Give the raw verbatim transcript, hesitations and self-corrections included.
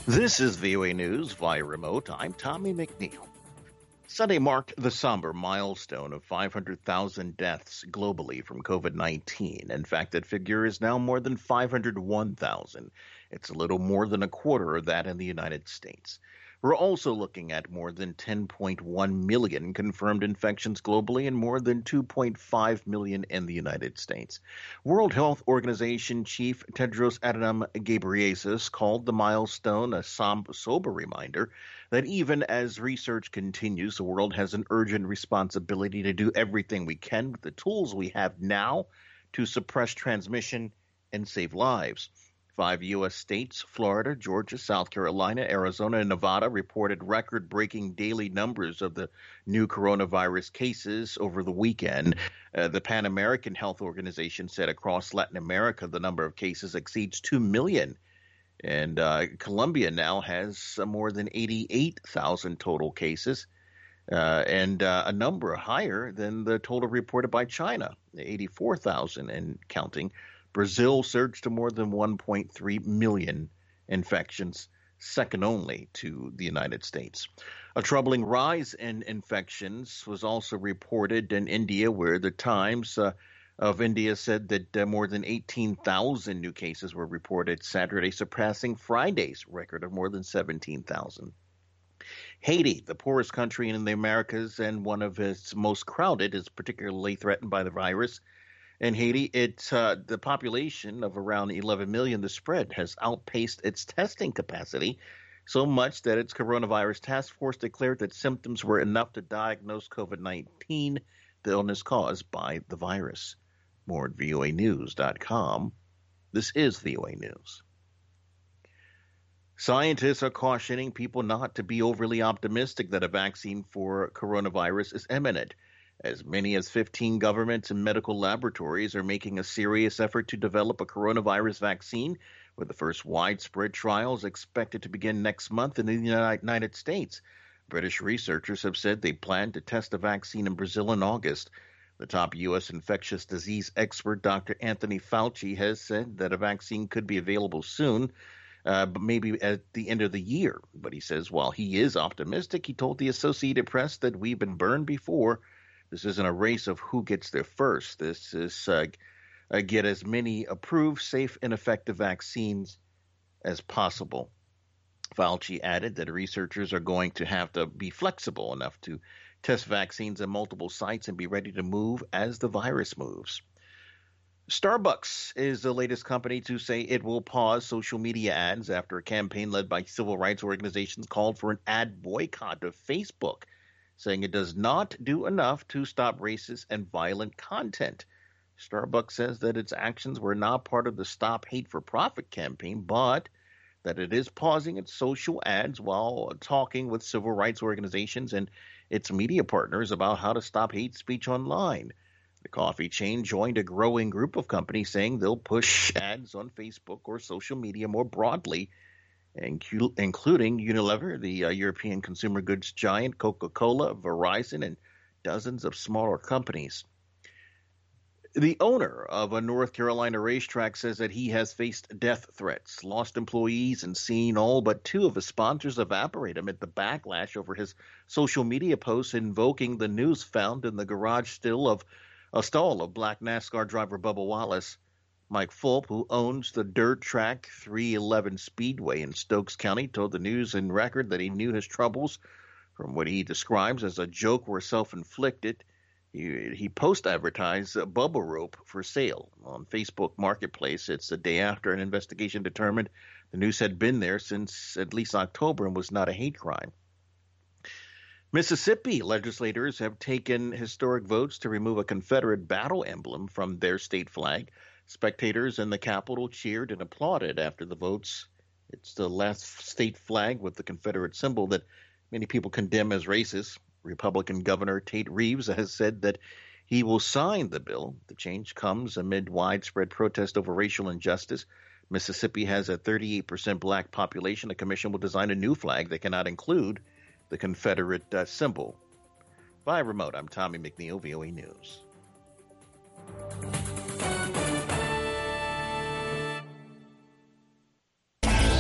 This is V O A News via remote. I'm Tommy McNeil. Sunday marked the somber milestone of five hundred thousand deaths globally from COVID nineteen. In fact, that figure is now more than five hundred one thousand. It's a little more than a quarter of that in the United States. We're also looking at more than ten point one million confirmed infections globally and more than two point five million in the United States. World Health Organization Chief Tedros Adhanom Ghebreyesus called the milestone a som- sober reminder that even as research continues, the world has an urgent responsibility to do everything we can with the tools we have now to suppress transmission and save lives. Five U S states, Florida, Georgia, South Carolina, Arizona, and Nevada, reported record-breaking daily numbers of the new coronavirus cases over the weekend. Uh, the Pan American Health Organization said across Latin America, the number of cases exceeds two million. And uh, Colombia now has uh, more than eighty-eight thousand total cases, uh, and uh, a number higher than the total reported by China, eighty-four thousand and counting. Brazil surged to more than one point three million infections, second only to the United States. A troubling rise in infections was also reported in India, where the Times uh, of India said that uh, more than eighteen thousand new cases were reported Saturday, surpassing Friday's record of more than seventeen thousand. Haiti, the poorest country in the Americas and one of its most crowded, is particularly threatened by the virus. In Haiti, it's uh, the population of around eleven million. The spread has outpaced its testing capacity so much that its coronavirus task force declared that symptoms were enough to diagnose COVID nineteen, the illness caused by the virus. More at V O A news dot com. This is V O A News. Scientists are cautioning people not to be overly optimistic that a vaccine for coronavirus is imminent. As many as fifteen governments and medical laboratories are making a serious effort to develop a coronavirus vaccine, with the first widespread trials expected to begin next month in the United States. British researchers have said they plan to test a vaccine in Brazil in August. The top U S infectious disease expert, Doctor Anthony Fauci, has said that a vaccine could be available soon, uh, but maybe at the end of the year. But he says while he is optimistic, he told the Associated Press that we've been burned before. This isn't a race of who gets there first. This is uh, uh, get as many approved, safe, and effective vaccines as possible. Fauci added that researchers are going to have to be flexible enough to test vaccines at multiple sites and be ready to move as the virus moves. Starbucks is the latest company to say it will pause social media ads after a campaign led by civil rights organizations called for an ad boycott of Facebook, saying it does not do enough to stop racist and violent content. Starbucks says that its actions were not part of the Stop Hate for Profit campaign, but that it is pausing its social ads while talking with civil rights organizations and its media partners about how to stop hate speech online. The coffee chain joined a growing group of companies saying they'll push ads on Facebook or social media more broadly, including Unilever, the uh, European consumer goods giant, Coca-Cola, Verizon, and dozens of smaller companies. The owner of a North Carolina racetrack says that he has faced death threats, lost employees, and seen all but two of his sponsors evaporate amid the backlash over his social media posts invoking the news found in the garage still of a stall of black NASCAR driver Bubba Wallace. Mike Fulp, who owns the dirt track three eleven Speedway in Stokes County, told the News and Record that he knew his troubles from what he describes as a joke were self-inflicted. He, he post-advertised a Bubba rope for sale on Facebook Marketplace. It's the day after an investigation determined the noose had been there since at least October and was not a hate crime. Mississippi legislators have taken historic votes to remove a Confederate battle emblem from their state flag. Spectators in the Capitol cheered and applauded after the votes. It's the last state flag with the Confederate symbol that many people condemn as racist. Republican Governor Tate Reeves has said that he will sign the bill. The change comes amid widespread protest over racial injustice. Mississippi has a thirty-eight percent black population. The commission will design a new flag that cannot include the Confederate uh, symbol. Via remote, I'm Tommy McNeil, V O A News.